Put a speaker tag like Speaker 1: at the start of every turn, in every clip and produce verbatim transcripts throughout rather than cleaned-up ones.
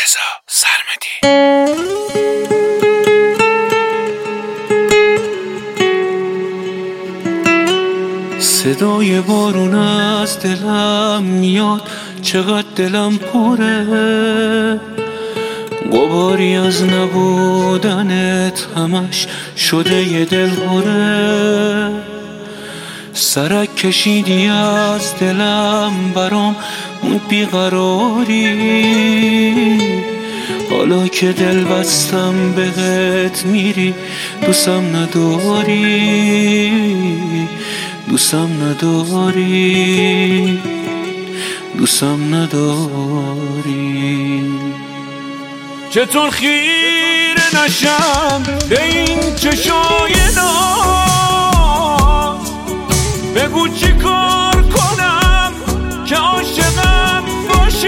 Speaker 1: رضا سرمدی. صدای بارون از دلم میاد، چقدر دلم پره، غباری از نبودنت همش شده یه دل هره. سرک کشیدی از دلم برام اون بیقراری، حالا که دل بستم بهت میری دوستم نداری، دوستم نداری، دوستم نداری.
Speaker 2: چطور خیره نشم به این چشای ناز، بگو چی کار کنم که عاشقم باشی.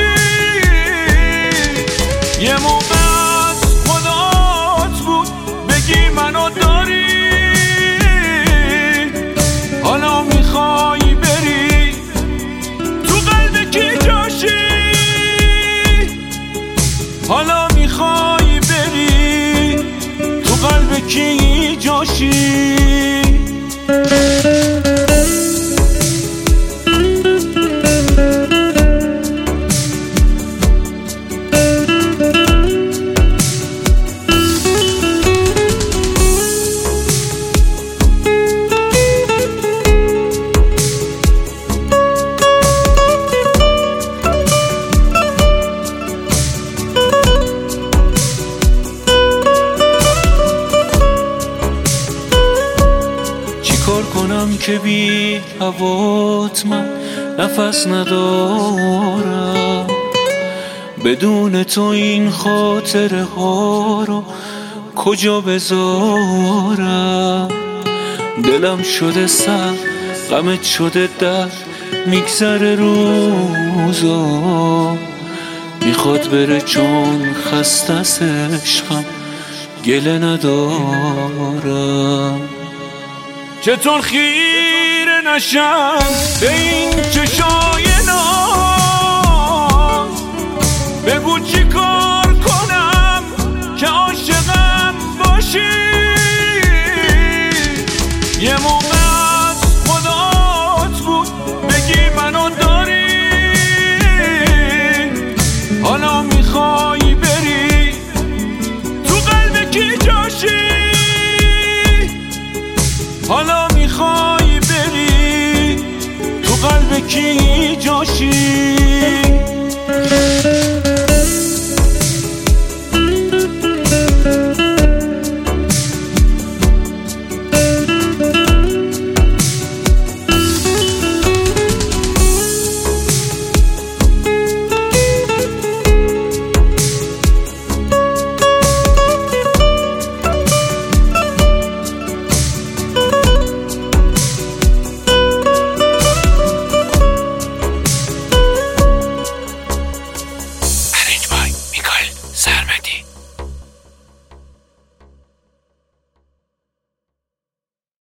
Speaker 2: یه موقع از خدات بود بگی منو داری، حالا میخوای بری تو قلب کی جاشی، حالا میخوای بری تو قلب کی جاشی.
Speaker 1: کار کنم که بی هوات من نفس ندارم، بدون تو این خاطره ها رو کجا بذارم. دلم شده سر غمت شده در میگذره روزا، میخواد بره چون خسته از عشقم گله ندارم.
Speaker 2: چطور خیره نشم به این چشای ناز، بگو چی کار کنم که عاشقم باشی. یه موقع از خدات بود بگی منو داری، حالا میخوای بری تو قلب کی جاشی، حالا میخوای بری تو قلب کی جاشی.